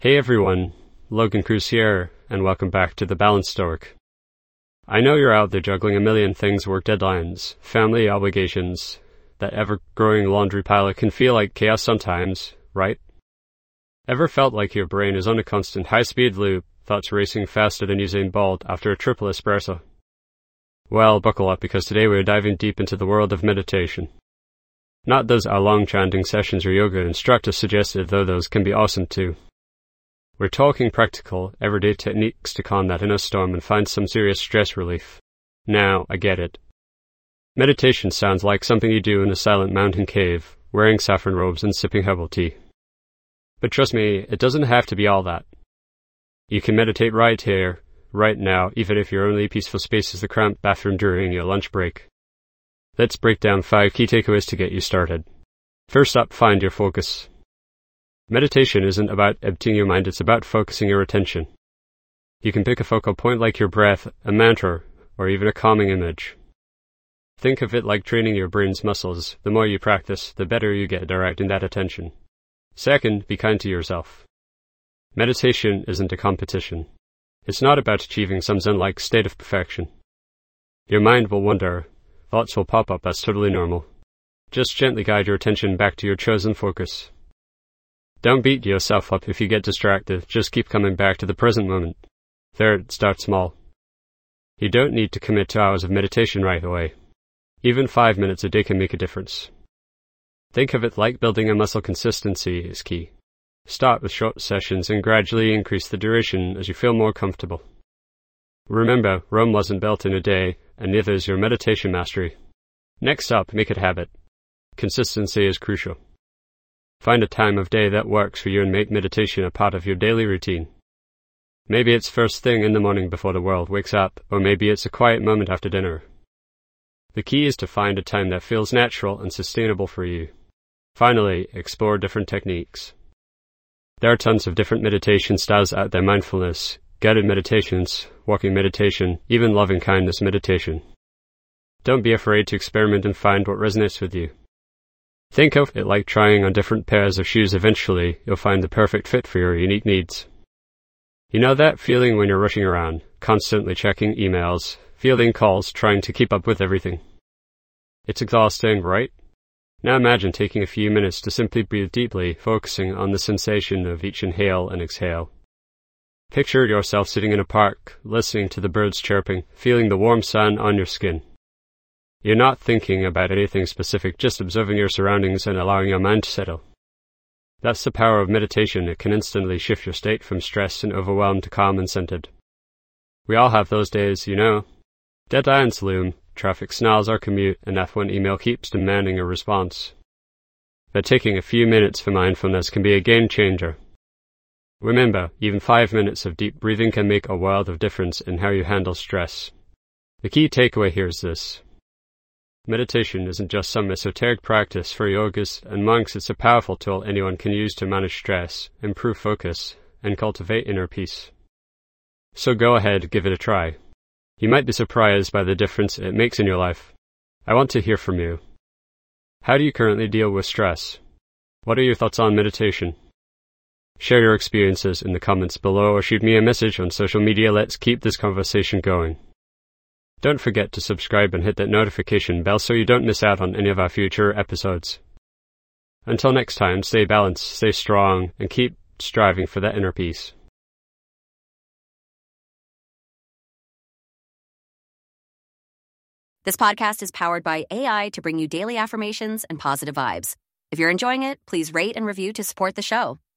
Hey everyone, Logan Cruz here, and welcome back to The Balanced Stoic. I know you're out there juggling a million things, work deadlines, family obligations. That ever-growing laundry pile can feel like chaos sometimes, right? Ever felt like your brain is on a constant high-speed loop, thoughts racing faster than Usain Bolt after a triple espresso? Well, buckle up, because today we're diving deep into the world of meditation. Not those hour-long chanting sessions or yoga instructors suggested, though those can be awesome too. We're talking practical, everyday techniques to calm that inner storm and find some serious stress relief. Now, I get it. Meditation sounds like something you do in a silent mountain cave, wearing saffron robes and sipping herbal tea. But trust me, it doesn't have to be all that. You can meditate right here, right now, even if your only peaceful space is the cramped bathroom during your lunch break. Let's break down 5 key takeaways to get you started. First up, find your focus. Meditation isn't about emptying your mind, it's about focusing your attention. You can pick a focal point like your breath, a mantra, or even a calming image. Think of it like training your brain's muscles. The more you practice, the better you get at directing that attention. Second, be kind to yourself. Meditation isn't a competition. It's not about achieving some zen-like state of perfection. Your mind will wander. Thoughts will pop up, that's totally normal. Just gently guide your attention back to your chosen focus. Don't beat yourself up if you get distracted, just keep coming back to the present moment. Third, start small. You don't need to commit to hours of meditation right away. Even 5 minutes a day can make a difference. Think of it like building a muscle. Consistency is key. Start with short sessions and gradually increase the duration as you feel more comfortable. Remember, Rome wasn't built in a day, and neither is your meditation mastery. Next up, make it a habit. Consistency is crucial. Find a time of day that works for you and make meditation a part of your daily routine. Maybe it's first thing in the morning before the world wakes up, or maybe it's a quiet moment after dinner. The key is to find a time that feels natural and sustainable for you. Finally, explore different techniques. There are tons of different meditation styles out there: mindfulness, guided meditations, walking meditation, even loving kindness meditation. Don't be afraid to experiment and find what resonates with you. Think of it like trying on different pairs of shoes. Eventually, you'll find the perfect fit for your unique needs. You know that feeling when you're rushing around, constantly checking emails, fielding calls, trying to keep up with everything? It's exhausting, right? Now imagine taking a few minutes to simply breathe deeply, focusing on the sensation of each inhale and exhale. Picture yourself sitting in a park, listening to the birds chirping, feeling the warm sun on your skin. You're not thinking about anything specific, just observing your surroundings and allowing your mind to settle. That's the power of meditation. It can instantly shift your state from stress and overwhelm to calm and centered. We all have those days, you know. Deadlines loom, traffic snarls our commute, and that one email keeps demanding a response. But taking a few minutes for mindfulness can be a game changer. Remember, even 5 minutes of deep breathing can make a world of difference in how you handle stress. The key takeaway here is this. Meditation isn't just some esoteric practice for yogis and monks. It's a powerful tool anyone can use to manage stress, improve focus, and cultivate inner peace. So go ahead, give it a try. You might be surprised by the difference it makes in your life. I want to hear from you. How do you currently deal with stress? What are your thoughts on meditation? Share your experiences in the comments below or shoot me a message on social media. Let's keep this conversation going. Don't forget to subscribe and hit that notification bell so you don't miss out on any of our future episodes. Until next time, stay balanced, stay strong, and keep striving for that inner peace. This podcast is powered by AI to bring you daily affirmations and positive vibes. If you're enjoying it, please rate and review to support the show.